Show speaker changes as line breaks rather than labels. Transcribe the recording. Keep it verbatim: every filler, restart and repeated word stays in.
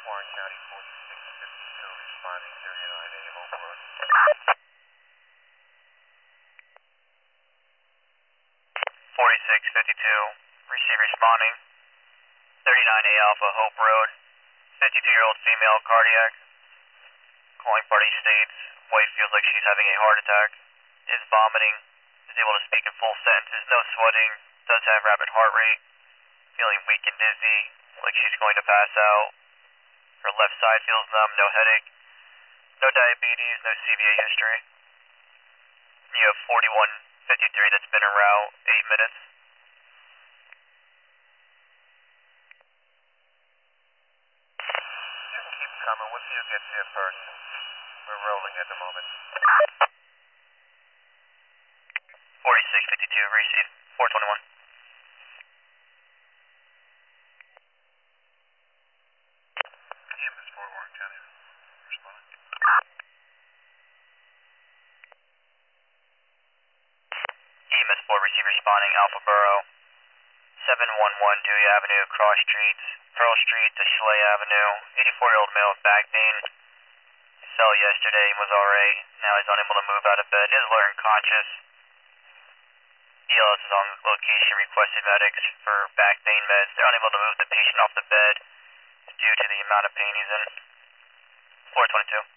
Warren County forty-six fifty-two, responding thirty-nine A Hope Road.
forty-six fifty-two, receive responding. thirty-nine A Alpha Hope Road, fifty-two-year-old female, cardiac. Calling party states, wife feels like she's having a heart attack, is vomiting, is able to speak in full sentences, no sweating, does have rapid heart rate, feeling weak and dizzy, like she's going to pass out. Her left side feels numb, no headache, no diabetes, no C V A history. You have forty-one fifty-three that's been en route, eight minutes.
You can keep coming. We'll see who gets here first. We're rolling at the moment.
forty-six fifty-two, receive, four twenty-one.
E M S four, Warren County, responding.
E M S four, receive responding, Alpha Borough, seven one one Dewey Avenue, cross streets, Pearl Street to Schley Avenue, eighty-four-year-old male with back pain. Fell yesterday and was alright. Now he's unable to move out of bed. Is alert and conscious. E L S is on location, requested medics for back pain meds. They're unable to move the patient off the bed due to the amount of pain he's in. four twenty-two.